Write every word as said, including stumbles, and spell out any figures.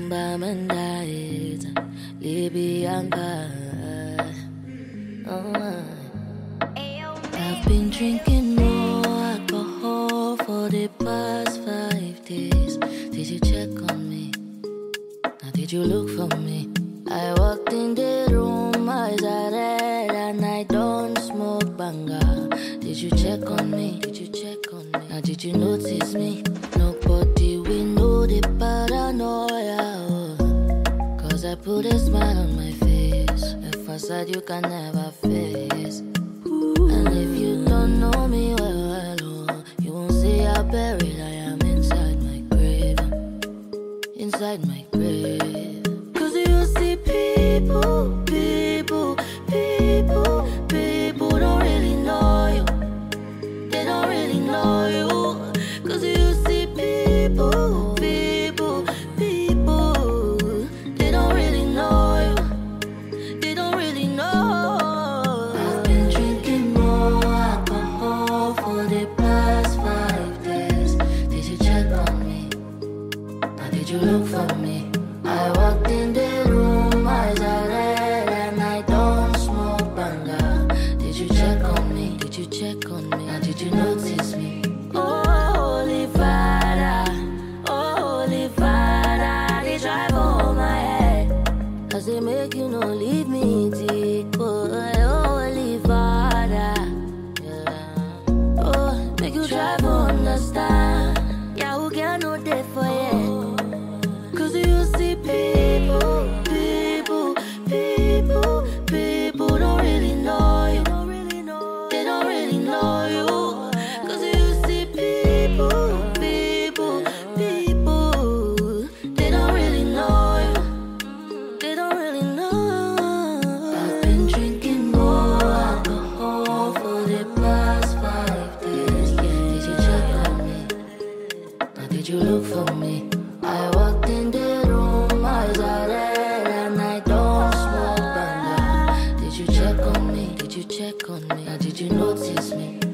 Bamendaita, Libyanka. Oh, I've been drinking more alcohol for the past five days. Did you check on me? Now did you look for me? I walked in the room, eyes are red, and I don't smoke banga. Did you check on me? Did you check on me? Now did you notice me? Nobody will know the paranoia. Oh. Cause I put a smile on my face, a facade you can never face. And if you don't know me well, well oh, you won't see how buried I am inside my grave. Inside my grave. Cause you see people, people, people, people don't really know you. They don't really know you. Cause you see people, people, people, they don't really know you. They don't really know. I've been drinking more alcohol for the past five days. Did you check on me? Now did you look for me? I walked in the room, eyes are red, and I don't smoke banga. Did you check on me? Did you check on me? Now did you notice me? Oh, Holy Father, oh, Holy Father, they drive over my head. Cause they make you no leave me deep. Oh, Holy Father, yeah. Oh, make you try to understand. Yeah, who can no day for you? Cause you see people, people, people, people don't really know you. They don't really know you. Cause you see people, people, people, they don't really know you. They don't really know. I've been drinking more alcohol for the past five days. Did you check on me? Now did you look for me? I walked in the room, eyes are red, and I don't smoke banga. Did you check on me? Did you check on me? Now did you notice me?